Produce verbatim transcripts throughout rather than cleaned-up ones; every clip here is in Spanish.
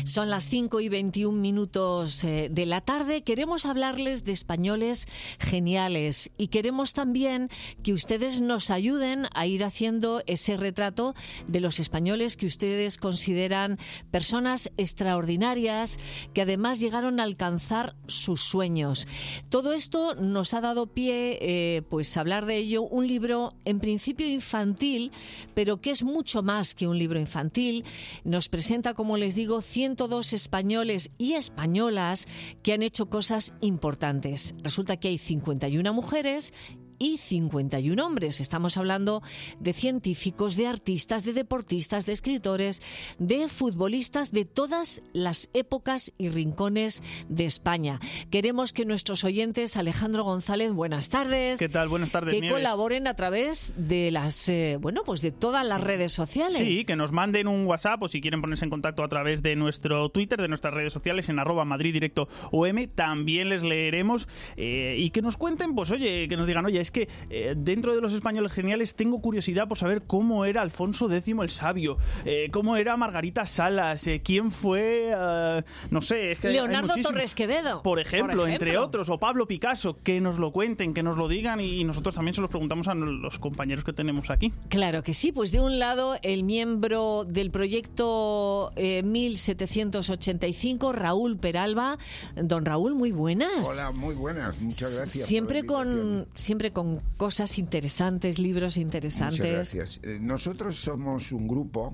Son las cinco y veintiún minutos eh, de la tarde. Queremos hablarles de españoles geniales y queremos también que ustedes nos ayuden a ir haciendo ese retrato de los españoles que ustedes consideran personas extraordinarias, que además llegaron a alcanzar sus sueños. Todo esto nos ha dado pie eh, pues a hablar de ello, un libro en principio infantil, pero que es mucho más que un libro infantil. Nos presenta, como les digo, ciento dos españoles y españolas que han hecho cosas importantes. Resulta que hay cincuenta y una mujeres y cincuenta y uno hombres. Estamos hablando de científicos, de artistas, de deportistas, de escritores, de futbolistas de todas las épocas y rincones de España. Queremos que nuestros oyentes, Alejandro González, buenas tardes. ¿Qué tal? Buenas tardes, Que Nieves. colaboren a través de las, eh, bueno, pues de todas las redes sociales. Sí, que nos manden un WhatsApp o si quieren ponerse en contacto a través de nuestro Twitter, de nuestras redes sociales en arroba Madrid Directo O M. También les leeremos eh, y que nos cuenten, pues oye, que nos digan, oye, es que eh, dentro de los españoles geniales tengo curiosidad por saber cómo era Alfonso X el Sabio, eh, cómo era Margarita Salas, eh, quién fue, uh, no sé, es que Leonardo Torres Quevedo, por ejemplo, por ejemplo, entre otros, o Pablo Picasso, que nos lo cuenten, que nos lo digan y nosotros también se los preguntamos a los compañeros que tenemos aquí. Claro que sí, pues de un lado el miembro del proyecto eh, mil setecientos ochenta y cinco, Raúl Peralba. Don Raúl, muy buenas. Hola, muy buenas, muchas gracias. Siempre por la invitación. con siempre con cosas interesantes, libros interesantes. Muchas gracias. Eh, Nosotros somos un grupo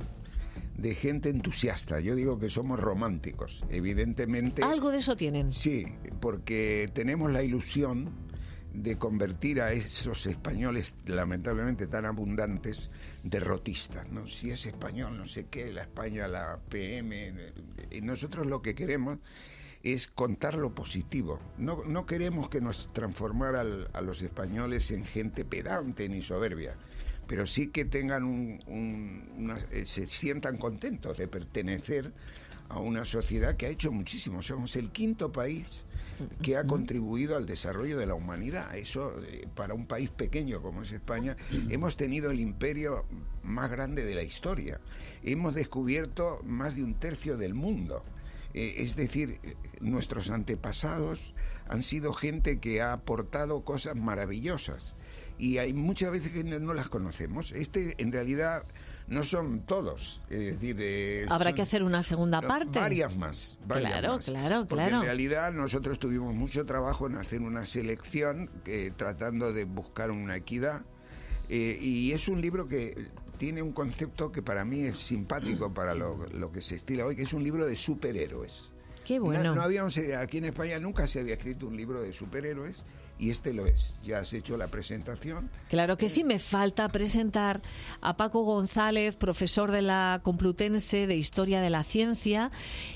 de gente entusiasta. Yo digo que somos románticos, evidentemente. Algo de eso tienen. Sí, porque tenemos la ilusión de convertir a esos españoles lamentablemente tan abundantes derrotistas, ¿no? Si es español, no sé qué, la España, la P M, y nosotros lo que queremos es contar lo positivo. No, no queremos que nos transformar al, a los españoles en gente pedante ni soberbia, pero sí que tengan un, un, una, se sientan contentos de pertenecer a una sociedad que ha hecho muchísimo. Somos el quinto país que ha contribuido al desarrollo de la humanidad. Eso, eh, para un país pequeño como es España, hemos tenido el imperio más grande de la historia. Hemos descubierto más de un tercio del mundo. Eh, es decir, nuestros antepasados han sido gente que ha aportado cosas maravillosas y hay muchas veces que no, no las conocemos. Este, en realidad, no son todos. Es decir, eh, Habrá son, que hacer una segunda no, parte. Varias más. Varias claro, más. claro, Porque claro. en realidad nosotros tuvimos mucho trabajo en hacer una selección, eh, tratando de buscar una equidad. Eh, y es un libro que tiene un concepto que para mí es simpático para lo, lo que se estila hoy, que es un libro de superhéroes. Qué bueno. No, no había un, aquí en España nunca se había escrito un libro de superhéroes y este lo es. Ya has hecho la presentación. Claro que sí, me falta presentar a Paco González, profesor de la Complutense de Historia de la Ciencia,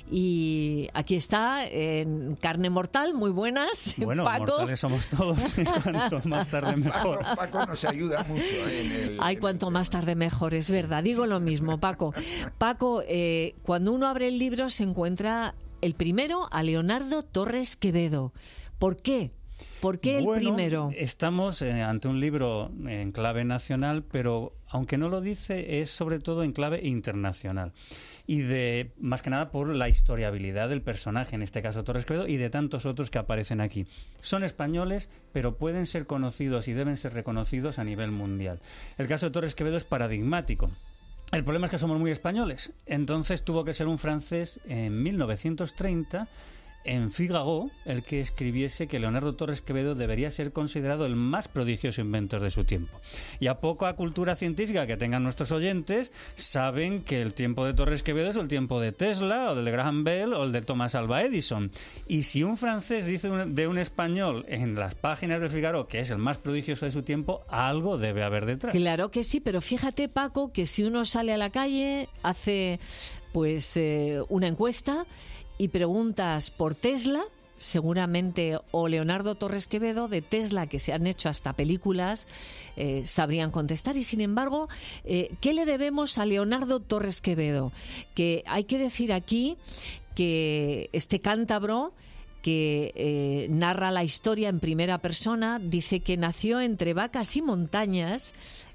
y aquí está en carne mortal. Muy buenas, bueno, Paco. Mortales somos todos, y cuanto más tarde mejor. Paco, Paco nos ayuda mucho. ¿eh? En el, Ay, en cuanto el más tarde mejor, es verdad. Digo lo mismo, Paco. Paco, eh, cuando uno abre el libro se encuentra el primero a Leonardo Torres Quevedo. ¿Por qué? ¿Por qué el bueno, primero? Estamos eh, ante un libro en clave nacional, pero aunque no lo dice, es sobre todo en clave internacional. Y de más que nada por la historiabilidad del personaje, en este caso Torres Quevedo, y de tantos otros que aparecen aquí. Son españoles, pero pueden ser conocidos y deben ser reconocidos a nivel mundial. El caso de Torres Quevedo es paradigmático. El problema es que somos muy españoles. Entonces tuvo que ser un francés en mil novecientos treinta, en Figaro, el que escribiese que Leonardo Torres Quevedo debería ser considerado el más prodigioso inventor de su tiempo. Y a poca cultura científica que tengan nuestros oyentes, saben que el tiempo de Torres Quevedo es el tiempo de Tesla, o del de Graham Bell, o el de Thomas Alva Edison. Y si un francés dice de un español en las páginas de Figaro que es el más prodigioso de su tiempo, algo debe haber detrás. Claro que sí, pero fíjate, Paco, que si uno sale a la calle, hace pues eh, una encuesta y preguntas por Tesla, seguramente, o Leonardo Torres Quevedo, de Tesla, que se han hecho hasta películas, eh, sabrían contestar. Y sin embargo, eh, ¿qué le debemos a Leonardo Torres Quevedo? Que hay que decir aquí que este cántabro que eh, narra la historia en primera persona, dice que nació entre vacas y montañas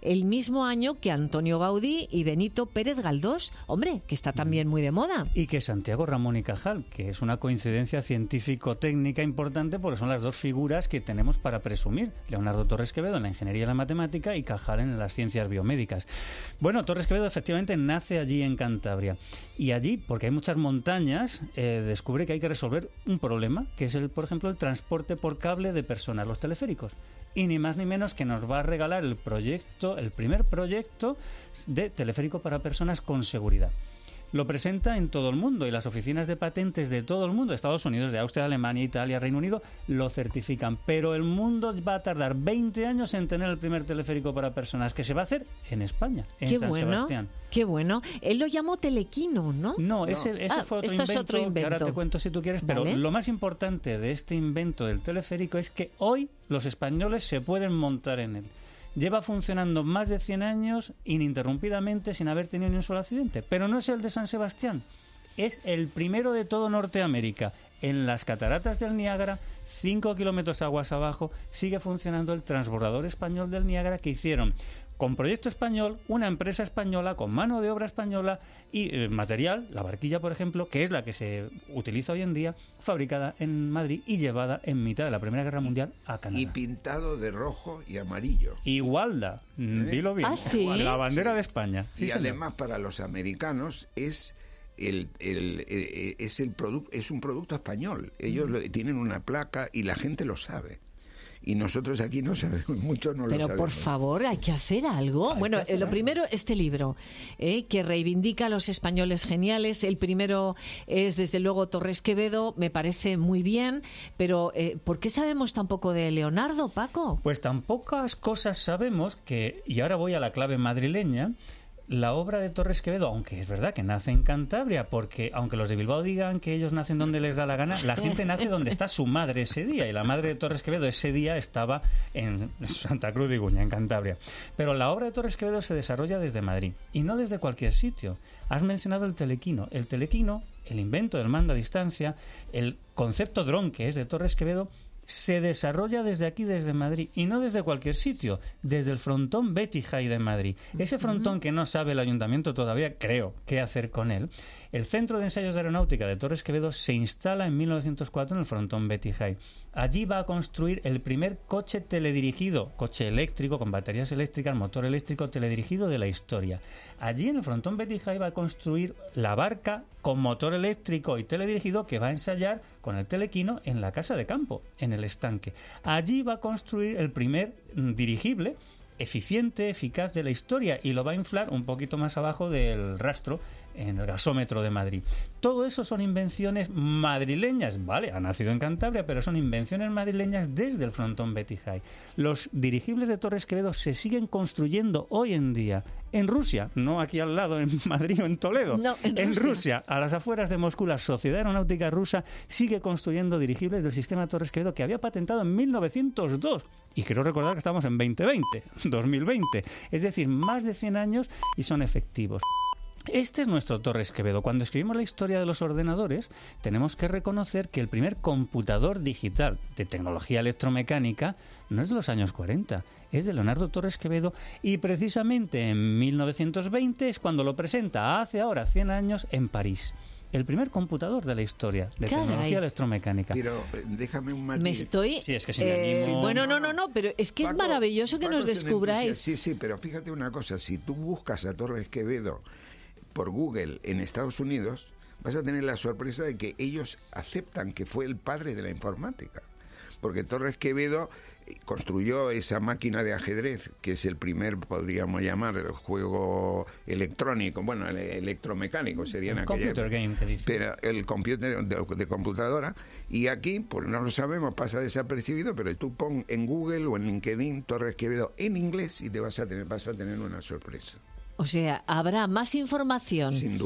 el mismo año que Antonio Gaudí y Benito Pérez Galdós, hombre, que está también muy de moda. Y que Santiago Ramón y Cajal, que es una coincidencia científico-técnica importante porque son las dos figuras que tenemos para presumir. Leonardo Torres Quevedo en la ingeniería y la matemática y Cajal en las ciencias biomédicas. Bueno, Torres Quevedo efectivamente nace allí en Cantabria. Y allí, porque hay muchas montañas, eh, descubre que hay que resolver un problema, que es, el, por ejemplo, el transporte por cable de personas, los teleféricos. Y ni más ni menos que nos va a regalar el proyecto, el primer proyecto de teleférico para personas con seguridad. Lo presenta en todo el mundo y las oficinas de patentes de todo el mundo, Estados Unidos, de Austria, Alemania, Italia, Reino Unido, lo certifican. Pero el mundo va a tardar veinte años en tener el primer teleférico para personas, que se va a hacer en España, en qué San bueno, Sebastián. Qué bueno. Él lo llamó telequino, ¿no? No, ese, ese ah, fue otro esto invento, es otro invento, que ahora te cuento si tú quieres, pero ¿vale? Lo más importante de este invento del teleférico es que hoy los españoles se pueden montar en él. Lleva funcionando más de cien años ininterrumpidamente sin haber tenido ni un solo accidente. Pero no es el de San Sebastián, es el primero de todo Norteamérica. En las cataratas del Niágara, cinco kilómetros aguas abajo, sigue funcionando el transbordador español del Niágara que hicieron con proyecto español, una empresa española, con mano de obra española y eh, material, la barquilla, por ejemplo, que es la que se utiliza hoy en día, fabricada en Madrid y llevada en mitad de la Primera Guerra Mundial a Canadá. Y pintado de rojo y amarillo. Igualda, ¿Eh? Dilo bien. ¿Ah, sí? La bandera Sí. de España. Sí, y señor. además para los americanos es... El, el, el, es el producto es un producto español. Ellos mm. lo, tienen una placa y la gente lo sabe. Y nosotros aquí no sabemos, muchos no Pero lo sabemos. por favor, hay que hacer algo. Hay bueno, hacer eh, lo algo. primero, este libro, eh, que reivindica a los españoles geniales. El primero es, desde luego, Torres Quevedo, me parece muy bien, pero eh, ¿por qué sabemos tan poco de Leonardo, Paco? Pues tan pocas cosas sabemos que, y ahora voy a la clave madrileña, la obra de Torres Quevedo, aunque es verdad que nace en Cantabria, porque aunque los de Bilbao digan que ellos nacen donde les da la gana, la gente nace donde está su madre ese día, y la madre de Torres Quevedo ese día estaba en Santa Cruz de Iguña, en Cantabria. Pero la obra de Torres Quevedo se desarrolla desde Madrid, y no desde cualquier sitio. Has mencionado el telequino. El telequino, el invento del mando a distancia, el concepto dron que es de Torres Quevedo, se desarrolla desde aquí, desde Madrid, y no desde cualquier sitio, desde el frontón Betty High de Madrid. Ese frontón que no sabe el ayuntamiento todavía, creo, qué hacer con él. El Centro de Ensayos de Aeronáutica de Torres Quevedo se instala en mil novecientos cuatro en el frontón Betty High. Allí va a construir el primer coche teledirigido, coche eléctrico, con baterías eléctricas, motor eléctrico teledirigido de la historia. Allí en el frontón Betty High va a construir la barca con motor eléctrico y teledirigido que va a ensayar con el telequino en la casa de campo, en el estanque. Allí va a construir el primer mm, dirigible eficiente, eficaz de la historia, y lo va a inflar un poquito más abajo del rastro en el gasómetro de Madrid. Todo eso son invenciones madrileñas, vale, ha nacido en Cantabria, pero son invenciones madrileñas desde el frontón Betty High. Los dirigibles de Torres Quevedo se siguen construyendo hoy en día en Rusia, no aquí al lado en Madrid o en Toledo. No, en, en Rusia. Rusia, a las afueras de Moscú, la Sociedad Aeronáutica Rusa sigue construyendo dirigibles del sistema Torres Quevedo que había patentado en mil novecientos dos. Y quiero recordar que estamos en veinte veinte, dos mil veinte. Es decir, más de cien años y son efectivos. Este es nuestro Torres Quevedo. Cuando escribimos la historia de los ordenadores, tenemos que reconocer que el primer computador digital de tecnología electromecánica no es de los años cuarenta, es de Leonardo Torres Quevedo, y precisamente en mil novecientos veinte es cuando lo presenta, hace ahora cien años, en París. El primer computador de la historia de Caray. tecnología electromecánica. Pero eh, déjame un matiz. Me estoy... Sí, es que si eh, venimos- bueno, no, no, no, pero es que es Paco- maravilloso que Paco nos es un descubráis. entusiasta. Sí, sí, pero fíjate una cosa, si tú buscas a Torres Quevedo por Google en Estados Unidos, vas a tener la sorpresa de que ellos aceptan que fue el padre de la informática. Porque Torres Quevedo construyó esa máquina de ajedrez, que es el primer, podríamos llamar, el juego electrónico, bueno, el electromecánico sería en El aquella computer época. game que dice. Pero el computer de, de computadora, y aquí, pues no lo sabemos, pasa desapercibido, pero tú pon en Google o en LinkedIn Torres Quevedo en inglés y te vas a tener, vas a tener una sorpresa, O sea, habrá más información sin duda.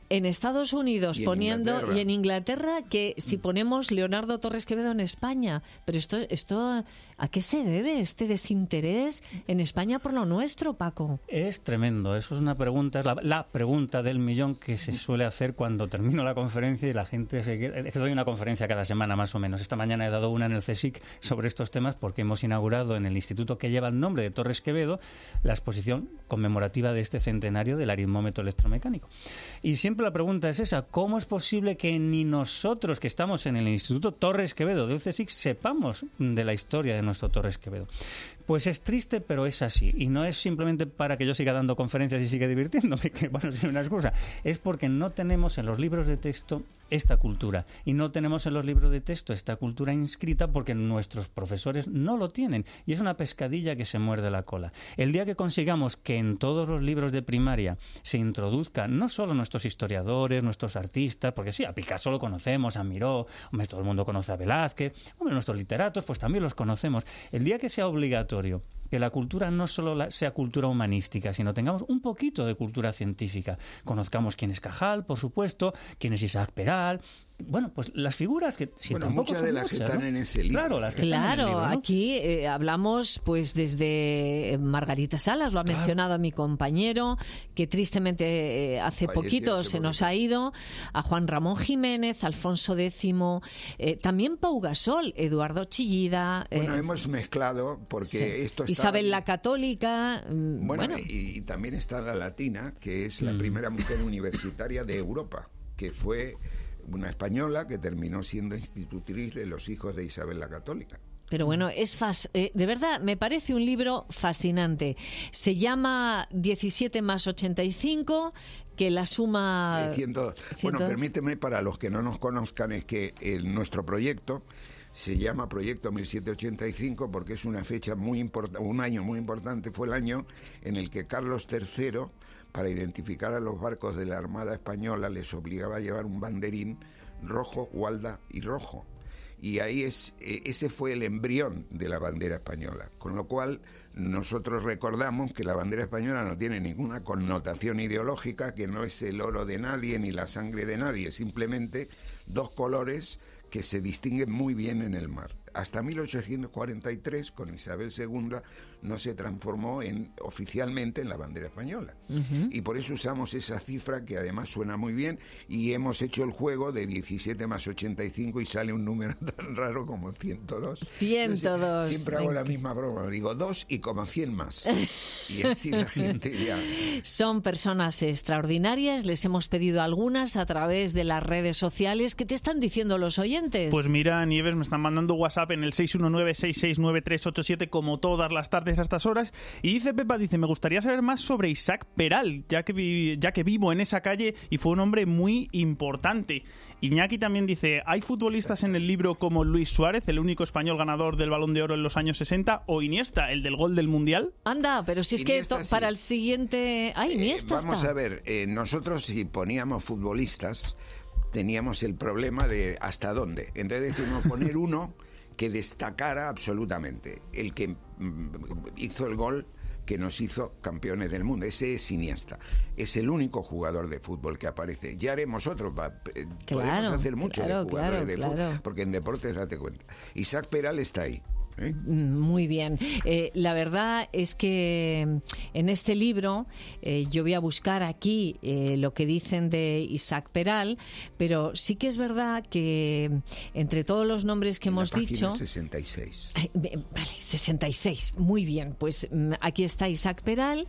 En Estados Unidos y poniendo en Inglaterra. y en Inglaterra que si ponemos Leonardo Torres Quevedo en España, pero esto esto ¿a qué se debe este desinterés en España por lo nuestro, Paco? Es tremendo, eso es una pregunta, es la, la pregunta del millón que se suele hacer cuando termino la conferencia y la gente se queda. Es que doy una conferencia cada semana más o menos. Esta mañana he dado una en el CSIC sobre estos temas porque hemos inaugurado en el instituto que lleva el nombre de Torres Quevedo la exposición conmemorativa de este centenario del aritmómetro electromecánico. Y siempre la pregunta es esa: ¿cómo es posible que ni nosotros, que estamos en el Instituto Torres Quevedo del CSIC, sepamos de la historia de nuestro Torres Quevedo? Pues es triste, pero es así. Y no es simplemente para que yo siga dando conferencias y siga divirtiéndome, que bueno, es una excusa. Es porque no tenemos en los libros de texto esta cultura. Y no tenemos en los libros de texto esta cultura inscrita porque nuestros profesores no lo tienen. Y es una pescadilla que se muerde la cola. El día que consigamos que en todos los libros de primaria se introduzca no solo nuestros historiadores, nuestros artistas, porque sí, a Picasso lo conocemos, a Miró, hombre, todo el mundo conoce a Velázquez, hombre, nuestros literatos pues también los conocemos. El día que sea obligatorio que la cultura no solo la, sea cultura humanística, sino tengamos un poquito de cultura científica. Conozcamos quién es Cajal, por supuesto, quién es Isaac Peral. Bueno, pues las figuras que si bueno, tampoco muchas son de las muchas, que están ¿no? en ese libro. Claro, las que Claro, están en el libro, ¿no? aquí eh, hablamos pues desde Margarita Salas, lo ha Claro. mencionado mi compañero, que tristemente eh, hace Falleció poquito hace se nos poquito. ha ido, a Juan Ramón Jiménez, Alfonso X, eh, también Pau Gasol, Eduardo Chillida. Bueno, eh, hemos mezclado porque sí. esto está... Isabel la Católica. mm, Bueno, bueno. Y, y también está la latina, que es la Mm. primera mujer universitaria de Europa, que fue una española que terminó siendo institutriz de los hijos de Isabel la Católica. Pero bueno, es fas- eh, de verdad, me parece un libro fascinante. Se llama diecisiete más ochenta y cinco, que la suma... Eh, ciento- Bueno, ciento- permíteme, para los que no nos conozcan, es que el, nuestro proyecto se llama Proyecto mil setecientos ochenta y cinco porque es una fecha muy importante, un año muy importante, fue el año en el que Carlos tercero, para identificar a los barcos de la Armada Española, les obligaba a llevar un banderín rojo, gualda y rojo. Y ahí es eh, ese fue el embrión de la bandera española, con lo cual nosotros recordamos que la bandera española no tiene ninguna connotación ideológica, que no es el oro de nadie ni la sangre de nadie, simplemente dos colores que se distinguen muy bien en el mar. Hasta mil ochocientos cuarenta y tres, con Isabel segunda, no se transformó en, oficialmente en la bandera española. Uh-huh. Y por eso usamos esa cifra que además suena muy bien, y hemos hecho el juego de diecisiete más ochenta y cinco y sale un número tan raro como ciento dos. ciento dos. Entonces, siempre hago la misma broma, digo dos y como cien más. Y así la gente ya... Son personas extraordinarias, les hemos pedido algunas a través de las redes sociales. ¿Qué te están diciendo los oyentes? Pues mira, Nieves, me están mandando WhatsApp en el seis uno nueve, seis seis nueve tres ocho siete como todas las tardes a estas horas, y dice Pepa, dice, me gustaría saber más sobre Isaac Peral, ya que, vi, ya que vivo en esa calle y fue un hombre muy importante. Iñaki también dice, ¿hay futbolistas en el libro como Luis Suárez, el único español ganador del Balón de Oro en los años sesenta, o Iniesta, el del gol del Mundial? Anda, pero si es Iniesta, que to- sí. para el siguiente... ¡Ay, Iniesta eh, Vamos está! a ver, eh, nosotros si poníamos futbolistas teníamos el problema de hasta dónde. Entonces decidimos poner uno que destacara absolutamente, el que mm, hizo el gol que nos hizo campeones del mundo. Ese es Iniesta. Es el único jugador de fútbol que aparece. Ya haremos otro. Pa, eh, Claro, podemos hacer mucho claro, de jugadores claro, de claro. fútbol, porque en deportes date cuenta. Isaac Peral está ahí. ¿Eh? Muy bien. Eh, la verdad es que en este libro eh, yo voy a buscar aquí eh, lo que dicen de Isaac Peral, pero sí que es verdad que entre todos los nombres que En hemos la página dicho... sesenta y seis. Ay, vale, sesenta y seis. Muy bien. Pues mm, aquí está Isaac Peral.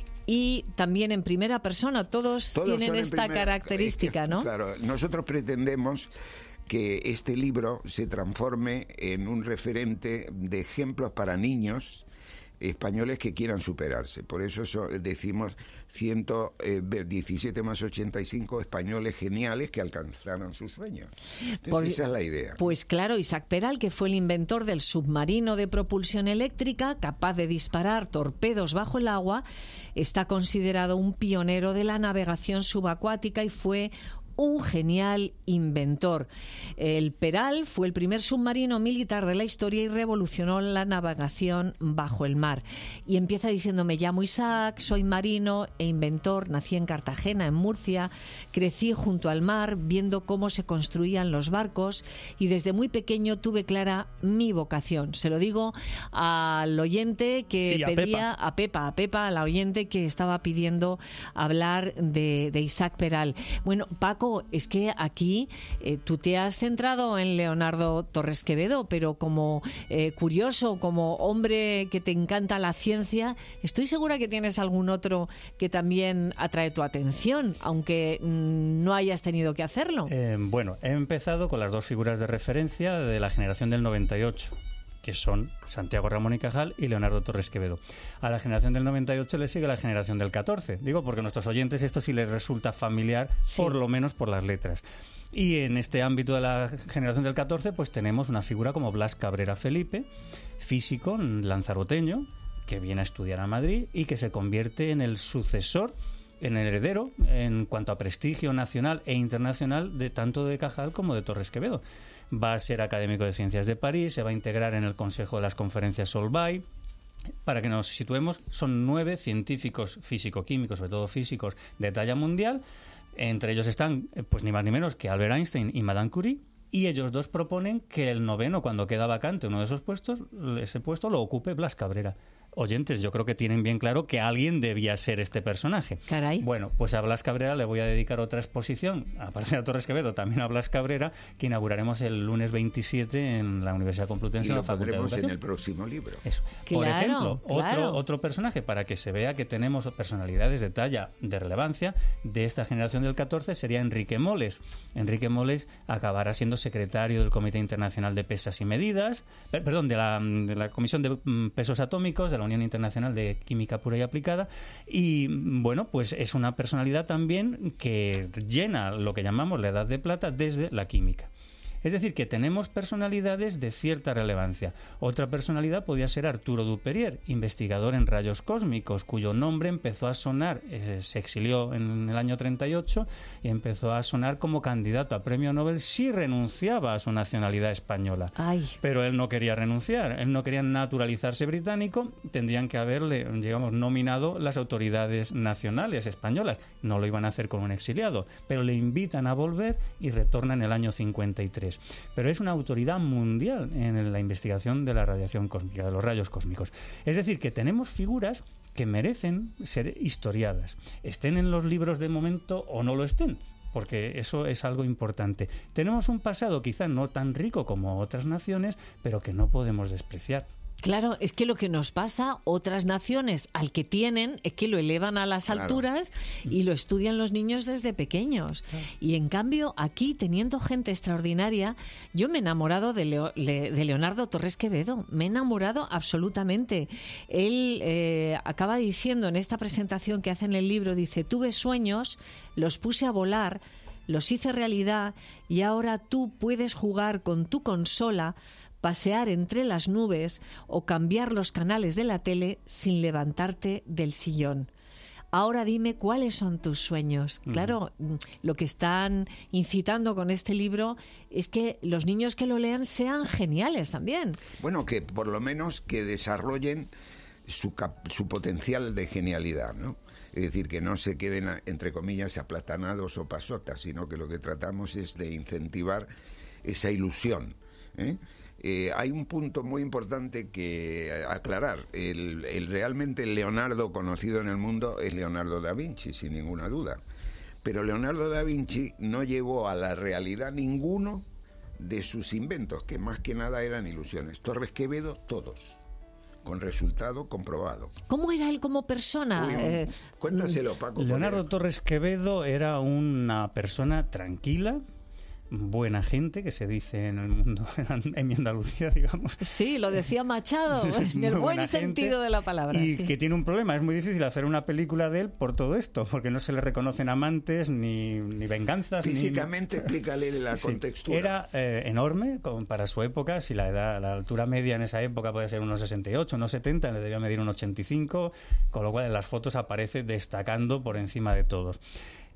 Y también en primera persona, todos, Todos tienen son en esta primera- característica, es que, ¿no? Claro, nosotros pretendemos que este libro se transforme en un referente de ejemplos para niños españoles que quieran superarse. Por eso so, decimos ciento diecisiete más ochenta y cinco españoles geniales que alcanzaron sus sueños. Entonces, Por- esa es la idea. Pues claro, Isaac Peral, que fue el inventor del submarino de propulsión eléctrica, capaz de disparar torpedos bajo el agua, está considerado un pionero de la navegación subacuática y fue un genial inventor. El Peral fue el primer submarino militar de la historia y revolucionó la navegación bajo el mar. Y empieza diciendo: me llamo Isaac, soy marino e inventor, nací en Cartagena, en Murcia, crecí junto al mar viendo cómo se construían los barcos y desde muy pequeño tuve clara mi vocación. Se lo digo al oyente que sí, a pedía, Pepa. a Pepa, a Pepa, a la oyente que estaba pidiendo hablar de, de Isaac Peral. Bueno, Paco, es que aquí eh, tú te has centrado en Leonardo Torres Quevedo, pero como eh, curioso, como hombre que te encanta la ciencia, estoy segura que tienes algún otro que también atrae tu atención, aunque mm, no hayas tenido que hacerlo. Eh, bueno, he empezado con las dos figuras de referencia de la generación del noventa y ocho, que son Santiago Ramón y Cajal y Leonardo Torres Quevedo. A la generación del noventa y ocho le sigue la generación del catorce. Digo, porque a nuestros oyentes esto sí les resulta familiar, sí, por lo menos por las letras. Y en este ámbito de la generación del catorce, pues tenemos una figura como Blas Cabrera Felipe, físico lanzaroteño, que viene a estudiar a Madrid y que se convierte en el sucesor, en el heredero, en cuanto a prestigio nacional e internacional, de tanto de Cajal como de Torres Quevedo. Va a ser académico de Ciencias de París, se va a integrar en el Consejo de las Conferencias Solvay. Para que nos situemos, son nueve científicos físico-químicos, sobre todo físicos, de talla mundial. Entre ellos están, pues ni más ni menos que Albert Einstein y Madame Curie. Y ellos dos proponen que el noveno, cuando queda vacante uno de esos puestos, ese puesto lo ocupe Blas Cabrera. Oyentes, yo creo que tienen bien claro que alguien debía ser este personaje. Caray. Bueno, pues a Blas Cabrera le voy a dedicar otra exposición, aparte de a Torres Quevedo, también a Blas Cabrera, que inauguraremos el lunes veintisiete en la Universidad Complutense. Y lo en la Facultad de pondremos Educación. en el próximo libro. Eso. Claro, Por ejemplo, claro. otro, otro personaje, para que se vea que tenemos personalidades de talla, de relevancia, de esta generación del catorce, sería Enrique Moles. Enrique Moles acabará siendo secretario del Comité Internacional de Pesas y Medidas, per, perdón, de la, de la Comisión de Pesos Atómicos, de la Unión Internacional de Química Pura y Aplicada, y bueno, pues es una personalidad también que llena lo que llamamos la Edad de Plata desde la química. Es decir, que tenemos personalidades de cierta relevancia. Otra personalidad podía ser Arturo Duperier, investigador en rayos cósmicos, cuyo nombre empezó a sonar, eh, se exilió en el año treinta y ocho y empezó a sonar como candidato a premio Nobel si renunciaba a su nacionalidad española. Ay. Pero él no quería renunciar, él no quería naturalizarse británico, tendrían que haberle, digamos, nominado las autoridades nacionales españolas. No lo iban a hacer con un exiliado, pero le invitan a volver y retorna en el año cincuenta y tres. Pero es una autoridad mundial en la investigación de la radiación cósmica, de los rayos cósmicos. Es decir, que tenemos figuras que merecen ser historiadas, estén en los libros de momento o no lo estén, porque eso es algo importante. Tenemos un pasado quizá no tan rico como otras naciones, pero que no podemos despreciar. Claro, es que lo que nos pasa, otras naciones al que tienen, es que lo elevan a las claro. alturas y lo estudian los niños desde pequeños. Claro. Y en cambio, aquí, teniendo gente extraordinaria, yo me he enamorado de, Leo, de Leonardo Torres Quevedo, me he enamorado absolutamente. Él eh, acaba diciendo en esta presentación que hace en el libro, dice, tuve sueños, los puse a volar, los hice realidad y ahora tú puedes jugar con tu consola, pasear entre las nubes o cambiar los canales de la tele sin levantarte del sillón. Ahora dime cuáles son tus sueños. Uh-huh. Claro, lo que están incitando con este libro es que los niños que lo lean sean geniales también. Bueno, que por lo menos que desarrollen su, cap- su potencial de genialidad, ¿no? Es decir, que no se queden, entre comillas, aplatanados o pasotas, sino que lo que tratamos es de incentivar esa ilusión, ¿eh? Eh, hay un punto muy importante que aclarar. El, el realmente el Leonardo conocido en el mundo es Leonardo da Vinci, sin ninguna duda. Pero Leonardo da Vinci no llevó a la realidad ninguno de sus inventos, que más que nada eran ilusiones. Torres Quevedo, todos, con resultado comprobado. ¿Cómo era él como persona? Uy, eh, cuéntaselo, Paco. Leonardo Torres Quevedo era una persona tranquila, buena gente, que se dice en el mundo, en mi Andalucía, digamos. Sí, lo decía Machado, en el buen sentido de la palabra. Y sí. que tiene un problema, es muy difícil hacer una película de él por todo esto, porque no se le reconocen amantes, ni, ni venganzas. Físicamente, ni... explícale la sí. contextura. Era eh, enorme con, para su época, si la edad, la altura media en esa época puede ser unos sesenta y ocho, unos setenta, le debía medir unos ochenta y cinco, con lo cual en las fotos aparece destacando por encima de todos.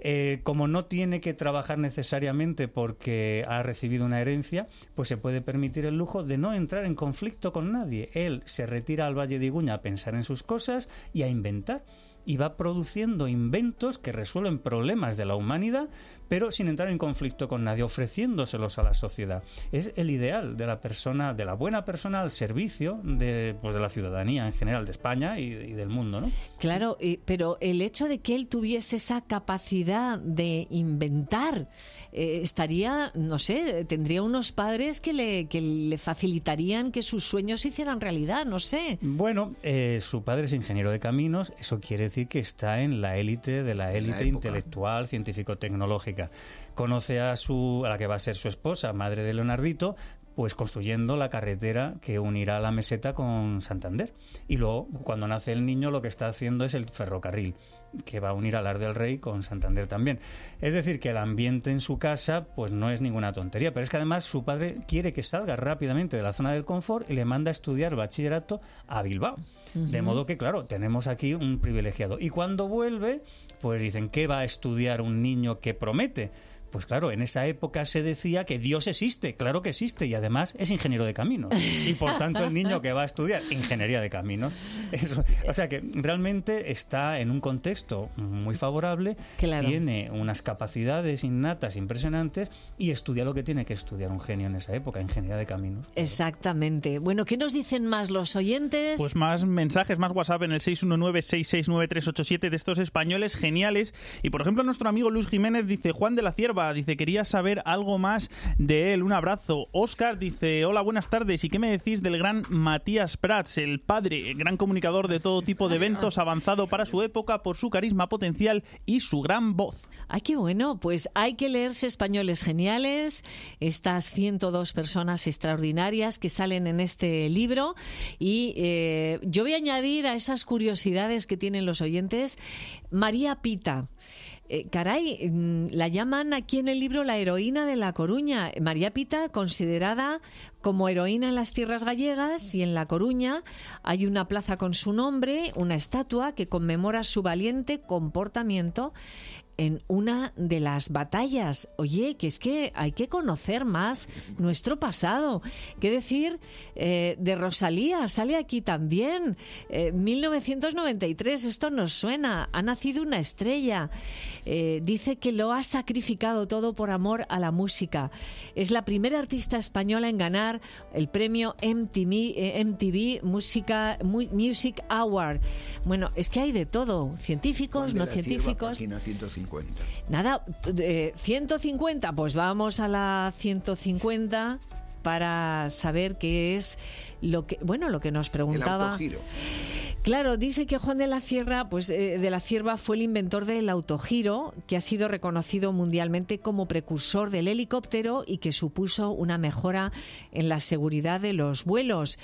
Eh, como no tiene que trabajar necesariamente porque ha recibido una herencia, pues se puede permitir el lujo de no entrar en conflicto con nadie. Él se retira al Valle de Iguña a pensar en sus cosas y a inventar. Y va produciendo inventos que resuelven problemas de la humanidad, pero sin entrar en conflicto con nadie, ofreciéndoselos a la sociedad. Es el ideal de la persona, de la buena persona al servicio de, pues de la ciudadanía en general, de España y, y del mundo, ¿no? Claro, eh, pero el hecho de que él tuviese esa capacidad de inventar, eh, estaría, no sé, tendría unos padres que le, que le facilitarían que sus sueños se hicieran realidad, no sé. Bueno, eh, su padre es ingeniero de caminos, eso quiere decir que está en la élite de la élite intelectual, científico-tecnológica. Conoce a su a la que va a ser su esposa, madre de Leonardito, pues construyendo la carretera que unirá la meseta con Santander. Y luego, cuando nace el niño, lo que está haciendo es el ferrocarril, que va a unir a Las del Rey con Santander también. Es decir, que el ambiente en su casa pues no es ninguna tontería, pero es que además su padre quiere que salga rápidamente de la zona del confort y le manda a estudiar bachillerato a Bilbao. Uh-huh. De modo que, claro, tenemos aquí un privilegiado. Y cuando vuelve, pues dicen, ¿qué va a estudiar un niño que promete? Pues claro, en esa época se decía que Dios existe, claro que existe, y además es ingeniero de caminos. Y por tanto el niño que va a estudiar ingeniería de caminos. Eso, o sea que realmente está en un contexto muy favorable, claro. Tiene unas capacidades innatas impresionantes y estudia lo que tiene que estudiar un genio en esa época, ingeniería de caminos. Exactamente. Bueno, ¿qué nos dicen más los oyentes? Pues más mensajes, más WhatsApp en el seis uno nueve, seis seis nueve, tres ocho siete de estos españoles geniales. Y por ejemplo nuestro amigo Luis Jiménez dice, Juan de la Cierva, dice, quería saber algo más de él. Un abrazo. Óscar dice, hola, buenas tardes. ¿Y qué me decís del gran Matías Prats, el padre, el gran comunicador de todo tipo de eventos, avanzado para su época por su carisma potencial y su gran voz? Ay, qué bueno. Pues hay que leerse Españoles Geniales, estas ciento dos personas extraordinarias que salen en este libro. Y eh, yo voy a añadir a esas curiosidades que tienen los oyentes, María Pita. Eh, caray, la llaman aquí en el libro la heroína de La Coruña. María Pita, considerada como heroína en las tierras gallegas, y en La Coruña hay una plaza con su nombre, una estatua que conmemora su valiente comportamiento en una de las batallas. Oye, que es que hay que conocer más nuestro pasado. ¿Qué decir eh, de Rosalía? Sale aquí también. Eh, mil novecientos noventa y tres, esto nos suena. Ha nacido una estrella. Eh, dice que lo ha sacrificado todo por amor a la música. Es la primera artista española en ganar el premio M T V, eh, M T V Música, Music Award. Bueno, es que hay de todo. Científicos, no científicos. Página ciento cincuenta. Nada, eh, ciento cincuenta, pues vamos a la ciento cincuenta para saber qué es lo que, bueno, lo que nos preguntaba. El autogiro. Claro, dice que Juan de la Cierva, pues eh, de la Cierva fue el inventor del autogiro, que ha sido reconocido mundialmente como precursor del helicóptero y que supuso una mejora en la seguridad de los vuelos.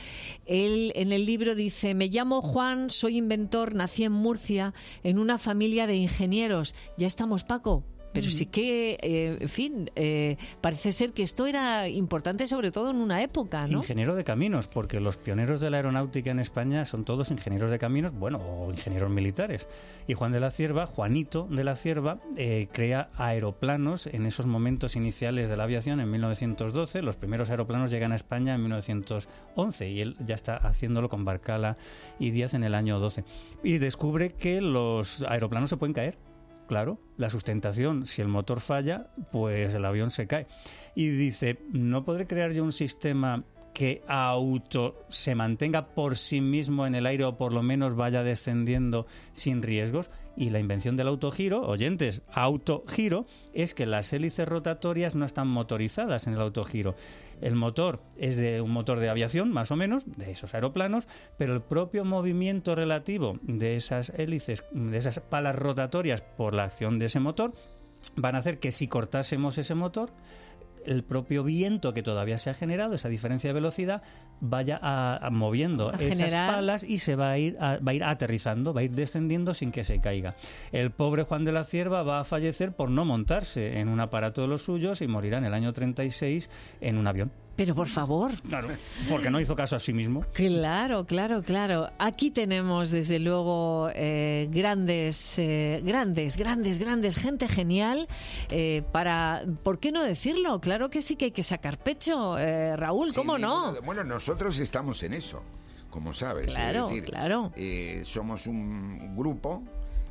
Él en el libro dice, me llamo Juan, soy inventor, nací en Murcia en una familia de ingenieros. Ya estamos, Paco. Pero sí que, eh, en fin, eh, parece ser que esto era importante sobre todo en una época, ¿no? Ingeniero de caminos, porque los pioneros de la aeronáutica en España son todos ingenieros de caminos, bueno, o ingenieros militares. Y Juan de la Cierva, Juanito de la Cierva, eh, crea aeroplanos en esos momentos iniciales de la aviación en mil novecientos doce. Los primeros aeroplanos llegan a España en mil novecientos once y él ya está haciéndolo con Barcala y Díaz en el año doce. Y descubre que los aeroplanos se pueden caer. Claro, la sustentación, si el motor falla, pues el avión se cae. Y dice, ¿no podré crear yo un sistema que auto se mantenga por sí mismo en el aire o por lo menos vaya descendiendo sin riesgos? Y la invención del autogiro, oyentes, autogiro, es que las hélices rotatorias no están motorizadas en el autogiro. El motor es de un motor de aviación, más o menos, de esos aeroplanos, pero el propio movimiento relativo de esas hélices, de esas palas rotatorias por la acción de ese motor, van a hacer que si cortásemos ese motor, el propio viento que todavía se ha generado, esa diferencia de velocidad, vaya a, a moviendo a esas generar... palas y se va a ir a, va a ir aterrizando, va a ir descendiendo sin que se caiga. El pobre Juan de la Cierva va a fallecer por no montarse en un aparato de los suyos y morirá en el año treinta y seis en un avión. Pero por favor. Claro, porque no hizo caso a sí mismo. Claro, claro, claro. Aquí tenemos, desde luego, eh, grandes, eh, grandes, grandes, grandes, gente genial eh, para, ¿por qué no decirlo? Claro que sí que hay que sacar pecho, eh, Raúl, ¿cómo Sí, no? Bueno, bueno, nosotros estamos en eso, como sabes. Claro, es decir, claro. eh, somos un grupo,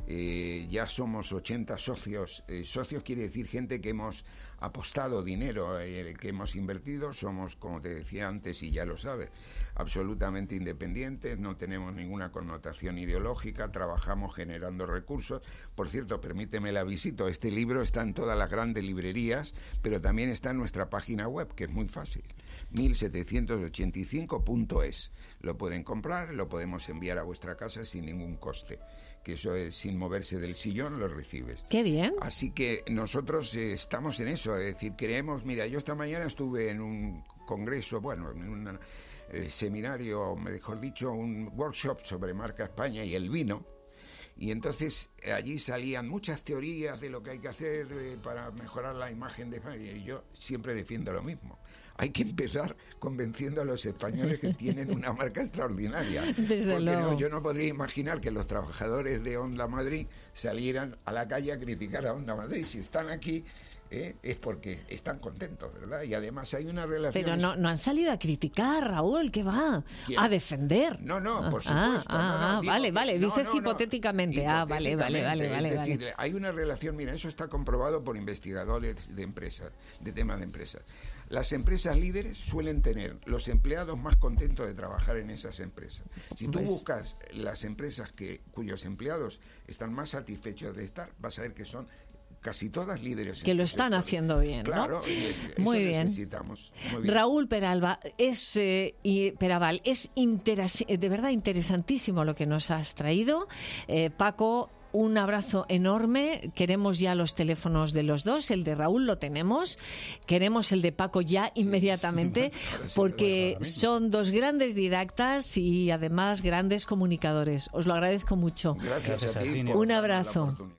eh, ya somos ochenta socios. Eh, socios quiere decir gente que hemos apostado dinero, eh, que hemos invertido. Somos, como te decía antes, y ya lo sabes, absolutamente independientes, no tenemos ninguna connotación ideológica, trabajamos generando recursos. Por cierto, permíteme la visita, este libro está en todas las grandes librerías, pero también está en nuestra página web, que es muy fácil, mil setecientos ochenta y cinco punto es. Lo pueden comprar, lo podemos enviar a vuestra casa sin ningún coste, que eso es, sin moverse del sillón, lo recibes. Qué bien. Así que nosotros eh, estamos en eso, es decir, creemos, mira, yo esta mañana estuve en un congreso, bueno, en un eh, seminario, mejor dicho, un workshop sobre marca España y el vino, y entonces eh, allí salían muchas teorías de lo que hay que hacer eh, para mejorar la imagen de España, y yo siempre defiendo lo mismo. Hay que empezar convenciendo a los españoles que tienen una marca extraordinaria. Desde Porque luego. no, yo no podría imaginar que los trabajadores de Honda Madrid salieran a la calle a criticar a Honda Madrid. Si están aquí, eh, es porque están contentos, ¿verdad? Y además hay una relación... Pero no, no han salido a criticar, Raúl, ¿qué va? ¿Quién? A defender. No, no, por Ah, supuesto. ah, no, no, ah, digo vale, que- vale, no, dices no, no. hipotéticamente. Ah, vale, vale, vale, vale. Es vale. decir, hay una relación, mira, eso está comprobado por investigadores de empresas, de temas de empresas. Las empresas líderes suelen tener los empleados más contentos de trabajar en esas empresas. Si tú Pues- buscas las empresas que cuyos empleados están más satisfechos de estar, vas a ver que son casi todas líderes. Que en lo su están sector. haciendo bien, ¿no? Claro, y es- eso Muy bien. necesitamos. Muy bien. Raúl Peralba, es eh, y Peraval, es interes- de verdad interesantísimo lo que nos has traído. Eh, Paco, un abrazo enorme. Queremos ya los teléfonos de los dos. El de Raúl lo tenemos. Queremos el de Paco ya inmediatamente, Ahora sí, porque ahora mismo. son dos grandes didactas y además grandes comunicadores. Os lo agradezco mucho. Gracias, Gracias a a ti ti, por Nio. Un darnos la abrazo. oportunidad.